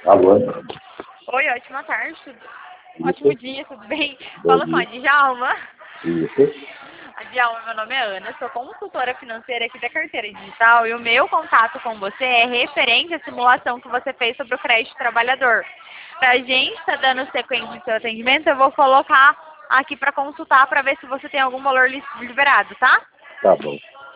Alô? Oi, ótima tarde, ótimo dia, tudo bem? Bom Fala com a dia. Djalma. Isso. A Djalma, meu nome é Ana, sou consultora financeira aqui da Carteira Digital e o meu contato com você é referente à simulação que você fez sobre o crédito trabalhador. Pra gente estar dando sequência no seu atendimento, eu vou colocar aqui para consultar para ver se você tem algum valor liberado, tá? Tá bom.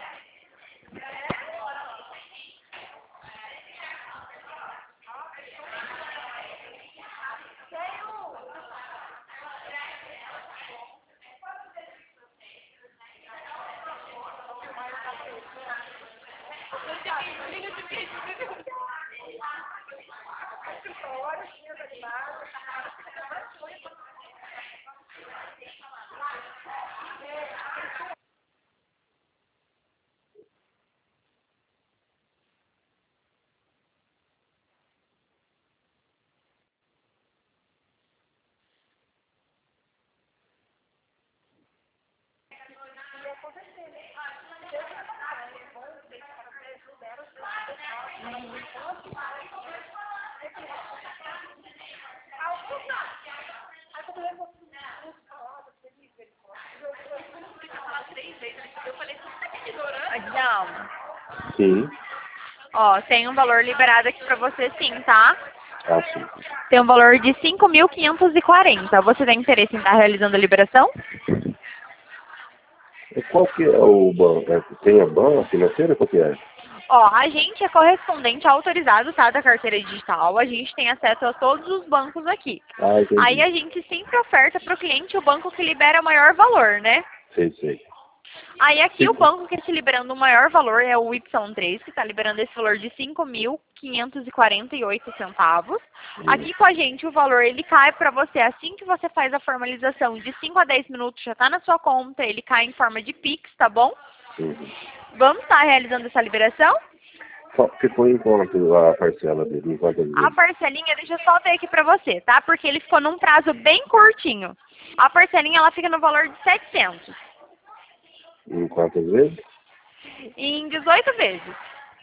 A Djalma, Sim. ó, tem um valor liberado aqui para você sim, tá? Ah, sim. Tem um valor de 5.540. Você tem interesse em estar realizando a liberação? E qual que é o banco? Tem a banca financeira? Qual que é? Ó, a gente é correspondente autorizado, tá, da carteira digital. A gente tem acesso a todos os bancos aqui. Ah, Aí entendi. a gente sempre oferta para o cliente o banco que libera o maior valor, né? Sei. Aí aqui o Sim. banco que está liberando o maior valor é o Y3, que está liberando esse valor de 5.548 centavos. Aqui com a gente o valor ele cai para você assim que você faz a formalização de 5 a 10 minutos, já está na sua conta, ele cai em forma de Pix, tá bom? Uhum. Vamos estar realizando essa liberação? Só ficou em quanto a parcela dele? Em quantas A vezes? parcelinha, deixa eu só ver aqui pra você, tá? Porque ele ficou num prazo bem curtinho. A parcelinha, ela fica no valor de 700. Em quantas vezes? Em 18 vezes.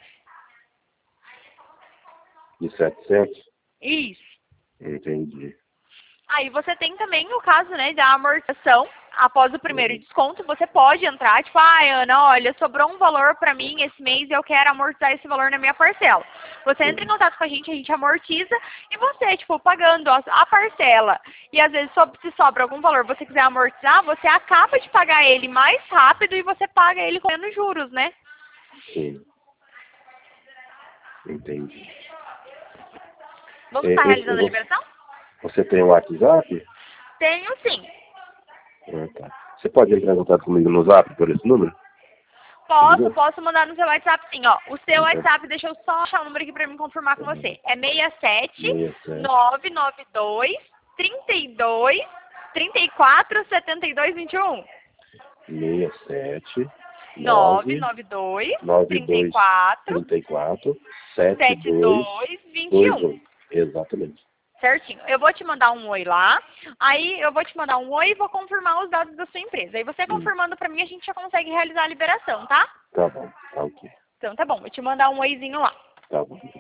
De 700? Isso. Entendi. Aí você tem também o caso, né, da amortização. Após o primeiro Uhum. desconto, você pode entrar, tipo, Ana, olha, sobrou um valor pra mim esse mês e eu quero amortizar esse valor na minha parcela. Você entra em Uhum. contato com a gente amortiza e você, tipo, pagando a parcela. E às vezes, se sobra algum valor, você quiser amortizar, você acaba de pagar ele mais rápido e você paga ele com menos juros, né? Sim. Entendi. Vamos estar realizando a Você liberação? você tem o WhatsApp? Tenho sim. Ah, tá. Você pode entrar em contato comigo no Zap por esse número? Entendeu? Posso mandar no seu WhatsApp sim, ó. O seu Então, WhatsApp, deixa eu só achar o número aqui pra me confirmar com você. É 67 67 992 32 34 72 21. 67 9 992 92 34 34 72 72 21. 21. Exatamente. Certinho. Eu vou te mandar um oi lá. Aí eu vou te mandar um oi e vou confirmar os dados da sua empresa. Aí você Hum, confirmando pra mim, a gente já consegue realizar a liberação, tá? Tá bom. Tá ok. Então tá bom, vou te mandar um oizinho lá. Tá bom.